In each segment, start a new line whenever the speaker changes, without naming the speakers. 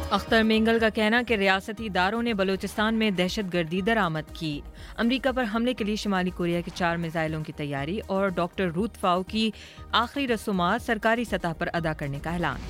اختر مینگل کا کہنا کہ ریاستی اداروں نے بلوچستان میں دہشت گردی درآمد کی۔ امریکہ پر حملے کے لیے شمالی کوریا کے 4 میزائلوں کی تیاری اور ڈاکٹر روت فاؤ کی آخری رسومات سرکاری سطح پر ادا کرنے کا اعلان۔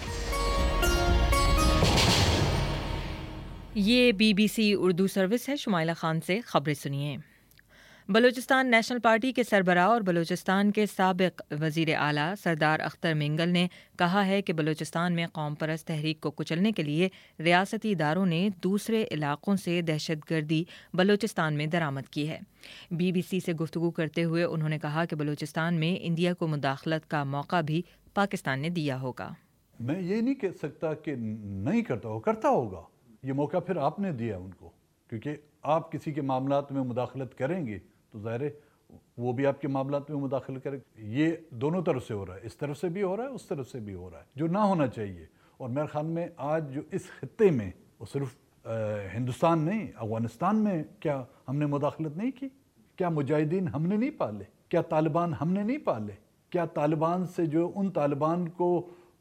یہ BBC اردو سروس ہے۔ شمائلہ خان سے خبریں سنیے۔ بلوچستان نیشنل پارٹی کے سربراہ اور بلوچستان کے سابق وزیر اعلیٰ سردار اختر مینگل نے کہا ہے کہ بلوچستان میں قوم پرست تحریک کو کچلنے کے لیے ریاستی اداروں نے دوسرے علاقوں سے دہشت گردی بلوچستان میں درآمد کی ہے۔ BBC سے گفتگو کرتے ہوئے انہوں نے کہا کہ بلوچستان میں انڈیا کو مداخلت کا موقع بھی پاکستان نے دیا ہوگا۔
میں یہ نہیں کہہ سکتا کہ نہیں کرتا ہو، کرتا ہوگا۔ یہ موقع پھر آپ نے دیا ان کو، کیونکہ آپ کسی کے معاملات میں مداخلت کریں گے تو ظاہر ہے وہ بھی آپ کے معاملات میں مداخلت کرے۔ یہ دونوں طرف سے ہو رہا ہے، اس طرف سے بھی ہو رہا ہے، اس طرف سے بھی ہو رہا ہے، جو نہ ہونا چاہیے۔ اور میرے خیال میں آج جو اس خطے میں، وہ صرف ہندوستان نہیں، افغانستان میں کیا ہم نے مداخلت نہیں کی؟ کیا مجاہدین ہم نے نہیں پالے؟ کیا طالبان ہم نے نہیں پالے؟ کیا طالبان سے جو ان طالبان کو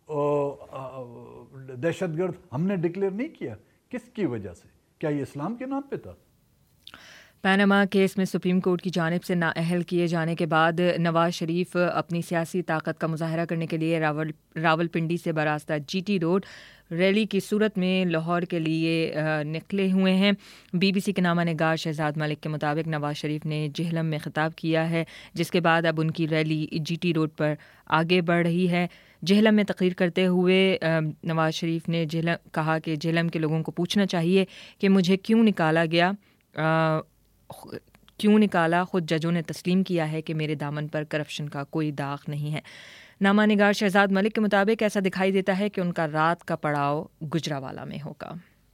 دہشت گرد ہم نے ڈکلیئر نہیں کیا؟ کس کی وجہ سے؟ کیا یہ اسلام کے نام پہ تھا؟
پاناما کیس میں سپریم کورٹ کی جانب سے نااہل کیے جانے کے بعد نواز شریف اپنی سیاسی طاقت کا مظاہرہ کرنے کے لیے راولپنڈی سے براستہ GT روڈ ریلی کی صورت میں لاہور کے لیے نکلے ہوئے ہیں۔ BBC کے نامہ نگار شہزاد ملک کے مطابق نواز شریف نے جہلم میں خطاب کیا ہے، جس کے بعد اب ان کی ریلی GT روڈ پر آگے بڑھ رہی ہے۔ جہلم میں تقریر کرتے ہوئے نواز شریف نے کہا کہ جہلم کے لوگوں کو پوچھنا چاہیے کہ مجھے کیوں نکالا، خود ججوں نے تسلیم کیا ہے کہ میرے دامن پر کرپشن کا کوئی داغ نہیں ہے۔ نامہ نگار شہزاد ملک کے مطابق ایسا دکھائی دیتا ہے کہ ان کا رات کا پڑاؤ گجرانوالہ میں ہوگا۔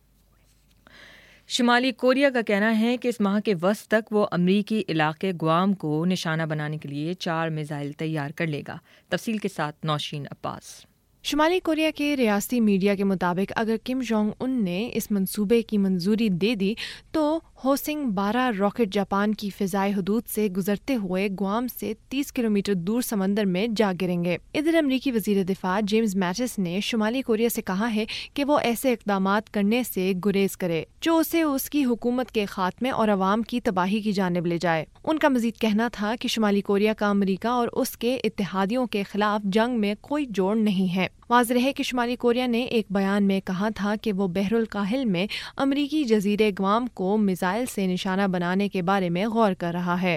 شمالی کوریا کا کہنا ہے کہ اس ماہ کے وسط تک وہ امریکی علاقے گوام کو نشانہ بنانے کے لیے 4 میزائل تیار کر لے گا۔ تفصیل کے ساتھ نوشین عباس۔
شمالی کوریا کے ریاستی میڈیا کے مطابق اگر کم جونگ ان نے اس منصوبے کی منظوری دے دی تو ہوسنگ 12 راکٹ جاپان کی فضائی حدود سے گزرتے ہوئے گوام سے 30 کلومیٹر دور سمندر میں جا گریں گے۔ ادھر امریکی وزیر دفاع جیمز میٹس نے شمالی کوریا سے کہا ہے کہ وہ ایسے اقدامات کرنے سے گریز کرے جو اسے اس کی حکومت کے خاتمے اور عوام کی تباہی کی جانب لے جائے۔ ان کا مزید کہنا تھا کہ شمالی کوریا کا امریکہ اور اس کے اتحادیوں کے خلاف جنگ میں کوئی جوڑ نہیں ہے۔ واضح ہے کہ شمالی کوریا نے ایک بیان میں کہا تھا کہ وہ بحر الکاہل میں امریکی جزیرے گوام کو میزائل سے نشانہ بنانے کے بارے میں غور کر رہا ہے۔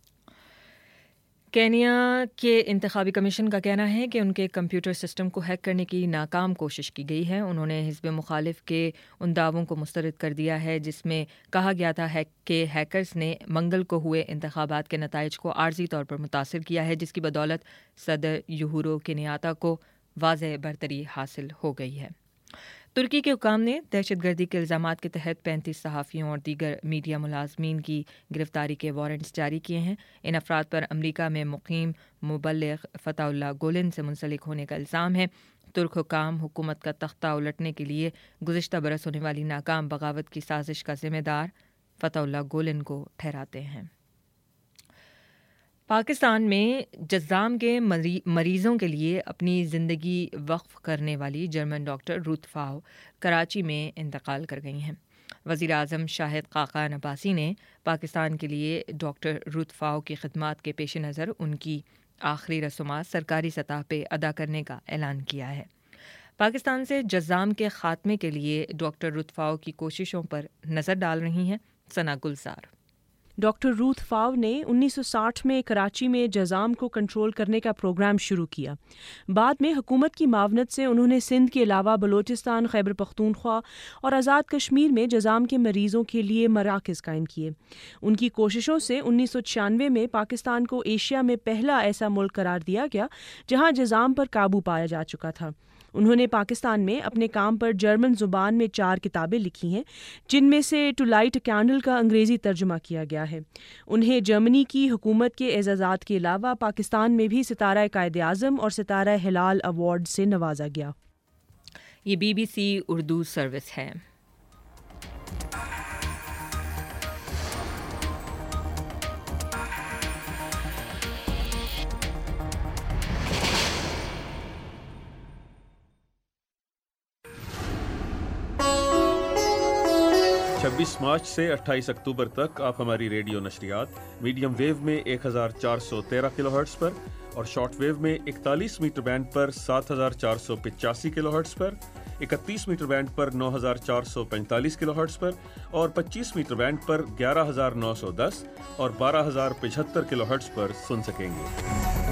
کینیا کے انتخابی کمیشن کا کہنا ہے کہ ان کے کمپیوٹر سسٹم کو ہیک کرنے کی ناکام کوشش کی گئی ہے۔ انہوں نے حزب مخالف کے ان دعووں کو مسترد کر دیا ہے جس میں کہا گیا تھا کہ ہیکرز نے منگل کو ہوئے انتخابات کے نتائج کو عارضی طور پر متاثر کیا ہے، جس کی بدولت صدر یوہورو کنیاتا کو واضح برتری حاصل ہو گئی ہے۔ ترکی کے حکام نے دہشت گردی کے الزامات کے تحت 35 صحافیوں اور دیگر میڈیا ملازمین کی گرفتاری کے وارنٹس جاری کیے ہیں۔ ان افراد پر امریکہ میں مقیم مبلغ فتح اللہ گولن سے منسلک ہونے کا الزام ہے۔ ترک حکام حکومت کا تختہ الٹنے کے لیے گزشتہ برس ہونے والی ناکام بغاوت کی سازش کا ذمہ دار فتح اللہ گولن کو ٹھہراتے ہیں۔ پاکستان میں جذام کے مریضوں کے لیے اپنی زندگی وقف کرنے والی German doctor Ruth Pfau Karachi میں انتقال کر گئی ہیں۔ وزیر اعظم شاہد خاقان عباسی نے پاکستان کے لیے ڈاکٹر روت فاؤ کی خدمات کے پیش نظر ان کی آخری رسومات سرکاری سطح پہ ادا کرنے کا اعلان کیا ہے۔ پاکستان سے جذام کے خاتمے کے لیے ڈاکٹر روت فاؤ کی کوششوں پر نظر ڈال رہی ہیں ثنا گلزار۔
ڈاکٹر روت فاؤ نے 1960 میں کراچی میں جذام کو کنٹرول کرنے کا پروگرام شروع کیا۔ بعد میں حکومت کی معاونت سے انہوں نے سندھ کے علاوہ بلوچستان، خیبر پختونخوا اور آزاد کشمیر میں جذام کے مریضوں کے لیے مراکز قائم کیے۔ ان کی کوششوں سے 1996 میں پاکستان کو ایشیا میں پہلا ایسا ملک قرار دیا گیا جہاں جذام پر قابو پایا جا چکا تھا۔ انہوں نے پاکستان میں اپنے کام پر جرمن زبان میں 4 کتابیں لکھی ہیں، جن میں سے ٹو لائٹ کینڈل کا انگریزی ترجمہ کیا گیا ہے۔ انہیں جرمنی کی حکومت کے اعزازات کے علاوہ پاکستان میں بھی ستارہ قائد اعظم اور ستارہ ہلال ایوارڈ سے نوازا گیا۔
یہ BBC اردو سروس ہے۔
26 مارچ سے 28 اکتوبر تک آپ ہماری ریڈیو نشریات میڈیم ویو میں 1413 کلو ہرٹز پر اور شارٹ ویو میں 41 میٹر بینڈ پر 7485 کلو ہرٹز پر، 31 میٹر بینڈ پر 9445 کلو ہرٹز پر اور 25 میٹر بینڈ پر 11910 اور 12075 کلو ہرٹز پر سن سکیں گے۔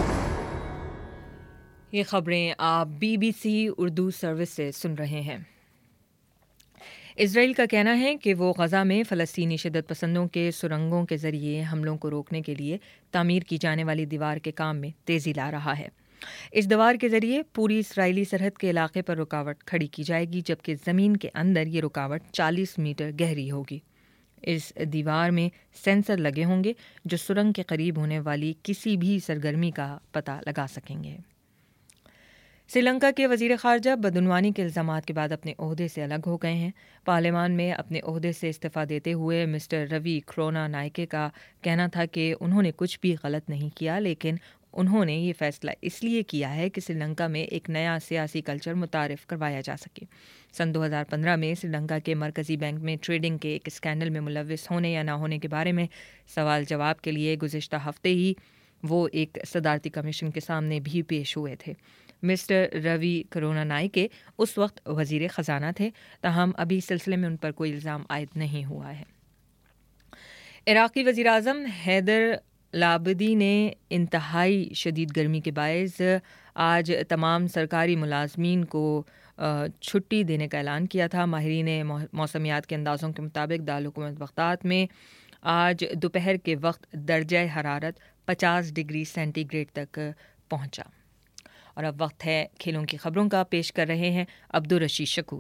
یہ خبریں آپ BBC اردو سروس سے سن رہے ہیں۔ اسرائیل کا کہنا ہے کہ وہ غزہ میں فلسطینی شدت پسندوں کے سرنگوں کے ذریعے حملوں کو روکنے کے لیے تعمیر کی جانے والی دیوار کے کام میں تیزی لا رہا ہے۔ اس دیوار کے ذریعے پوری اسرائیلی سرحد کے علاقے پر رکاوٹ کھڑی کی جائے گی، جبکہ زمین کے اندر یہ رکاوٹ 40 میٹر گہری ہوگی۔ اس دیوار میں سینسر لگے ہوں گے جو سرنگ کے قریب ہونے والی کسی بھی سرگرمی کا پتہ لگا سکیں گے۔ سری لنکا کے وزیر خارجہ بدعنوانی کے الزامات کے بعد اپنے عہدے سے الگ ہو گئے ہیں۔ پارلیمان میں اپنے عہدے سے استعفیٰ دیتے ہوئے مسٹر روی کرونا نائکے کا کہنا تھا کہ انہوں نے کچھ بھی غلط نہیں کیا، لیکن انہوں نے یہ فیصلہ اس لیے کیا ہے کہ سری لنکا میں ایک نیا سیاسی کلچر متعارف کروایا جا سکے۔ سن 2015 میں سری لنکا کے مرکزی بینک میں ٹریڈنگ کے ایک اسکینڈل میں ملوث ہونے یا نہ ہونے کے بارے میں سوال جواب کے لیے گزشتہ ہفتے ہی وہ ایک صدارتی کمیشن کے سامنے بھی پیش ہوئے تھے۔ مسٹر روی کرونا نائکے اس وقت وزیر خزانہ تھے، تاہم ابھی اس سلسلے میں ان پر کوئی الزام عائد نہیں ہوا ہے۔ عراقی وزیر اعظم حیدر العابدی نے انتہائی شدید گرمی کے باعث آج تمام سرکاری ملازمین کو چھٹی دینے کا اعلان کیا تھا۔ ماہرین موسمیات کے اندازوں کے مطابق دارالحکومت بغداد میں آج دوپہر کے وقت درجہ حرارت 50 ڈگری سینٹی گریڈ تک پہنچا۔ اور اب وقت ہے کھیلوں کی خبروں کا، پیش کر رہے ہیں عبدالرشید شکور۔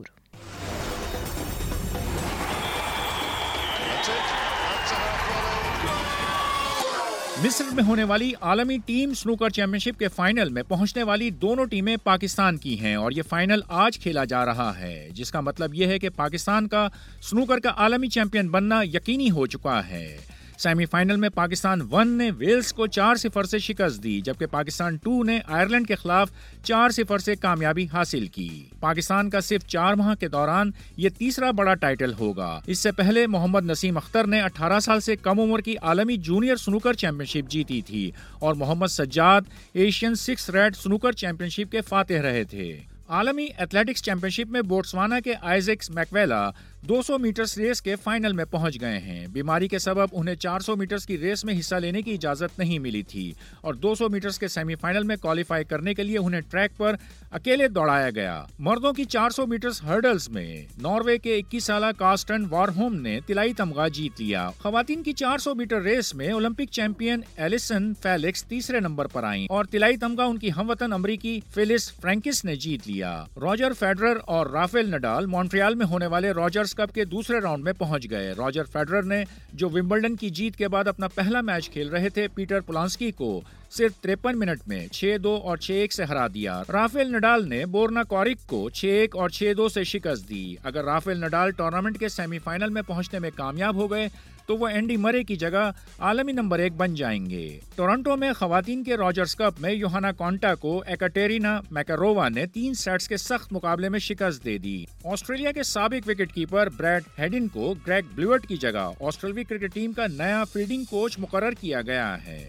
مصر میں ہونے والی عالمی ٹیم سنوکر چیمپئن شپ کے فائنل میں پہنچنے والی دونوں ٹیمیں پاکستان کی ہیں اور یہ فائنل آج کھیلا جا رہا ہے، جس کا مطلب یہ ہے کہ پاکستان کا سنوکر کا عالمی چیمپئن بننا یقینی ہو چکا ہے۔ سیمی فائنل میں پاکستان 1 نے ویلز کو 4-0 سے شکست دی، جبکہ پاکستان 2 نے آئرلینڈ کے خلاف 4-0 سے کامیابی حاصل کی۔ پاکستان کا صرف 4 ماہ کے دوران یہ تیسرا بڑا ٹائٹل ہوگا۔ اس سے پہلے محمد نسیم اختر نے 18 سال سے کم عمر کی عالمی جونیئر سنوکر چیمپئن شپ جیتی تھی اور Muhammad Sajjad Asian 6 red snooker championship کے فاتح رہے تھے۔ عالمی ایتھلیٹکس چیمپئن شپ میں بوٹسوانا کے آئزیکس میکویلا 200 میٹرز ریس کے فائنل میں پہنچ گئے ہیں۔ بیماری کے سبب انہیں 400 میٹرز کی ریس میں حصہ لینے کی اجازت نہیں ملی تھی اور 200 میٹرز کے سیمی فائنل میں کوالیفائی کرنے کے لیے انہیں ٹریک پر اکیلے دوڑایا گیا۔ مردوں کی 400 میٹرز ہرڈلز میں ناروے کے 21 سالہ کارسٹن وارہوم نے طلائی تمغہ جیت لیا۔ خواتین کی 400 میٹر ریس میں اولمپک چیمپئن ایلیسن فیلکس تیسرے نمبر پر آئیں اور طلائی تمغہ ان کی ہم وطن امریکی فیلس فرینکس نے جیت لیا۔ راجر فیڈرر اور رافیل نڈال مونٹریال میں ہونے والے راجرز کپ کے دوسرے راؤنڈ میں پہنچ گئے۔ راجر فیڈرر نے، جو ومبلڈن کی جیت کے بعد اپنا پہلا میچ کھیل رہے تھے، پیٹر پولانسکی کو صرف 53 منٹ میں 6-2 اور 6-1 سے ہرا دیا۔ رافیل نڈال نے بورنا کوریک کو 6-1 اور 6-2 سے شکست دی۔ اگر رافیل نڈال ٹورنامنٹ کے سیمی فائنل میں پہنچنے میں کامیاب ہو گئے تو وہ اینڈی مرے کی جگہ عالمی نمبر 1 بن جائیں گے۔ ٹورنٹو میں خواتین کے راجرز کپ میں یوہانا کونٹا کو ایکاٹیرینا میکارووا نے 3 سیٹس کے سخت مقابلے میں شکست دے دی۔ آسٹریلیا کے سابق وکٹ کیپر بریڈ ہیڈن کو گریگ بلیوٹ کی جگہ آسٹریلوی کرکٹ ٹیم کا نیا فیلڈنگ کوچ مقرر کیا گیا ہے۔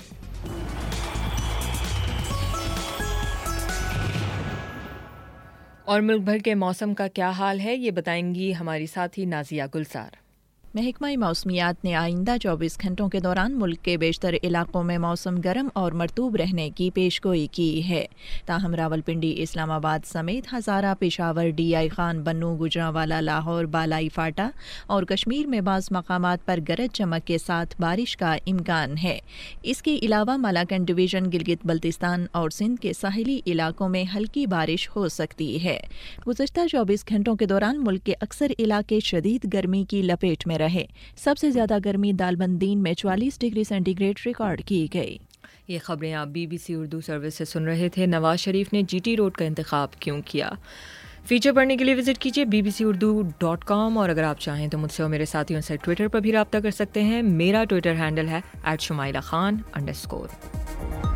اور ملک بھر کے موسم کا کیا حال ہے، یہ بتائیں گی ہماری ساتھی نازیہ گلزار۔
محکمہ موسمیات نے آئندہ 24 گھنٹوں کے دوران ملک کے بیشتر علاقوں میں موسم گرم اور مرطوب رہنے کی پیشگوئی کی ہے، تاہم راولپنڈی، اسلام آباد سمیت ہزارہ، پشاور، ڈی آئی خان، بنوں، گجرانوالہ، لاہور، بالائی فاٹا اور کشمیر میں بعض مقامات پر گرج چمک کے ساتھ بارش کا امکان ہے۔ اس کے علاوہ مالاکنڈ ڈویژن، گلگت بلتستان اور سندھ کے ساحلی علاقوں میں ہلکی بارش ہو سکتی ہے۔ گزشتہ 24 گھنٹوں کے دوران ملک کے اکثر علاقے شدید گرمی کی لپیٹ میں رہے۔ سب سے زیادہ گرمی دالبندین میں 44 ڈگری سینٹی گریڈ ریکارڈ کی گئی۔
یہ خبریں آپ BBC اردو سروس سے سن رہے تھے۔ نواز شریف نے GT روڈ کا انتخاب کیوں کیا؟ فیچر پڑھنے کے لیے وزٹ کیجیے bbcurdu.com، اور اگر آپ چاہیں تو مجھ سے اور میرے ساتھیوں سے ٹویٹر پر بھی رابطہ کر سکتے ہیں۔ میرا ٹویٹر ہینڈل ہے @شمائلہ خان_۔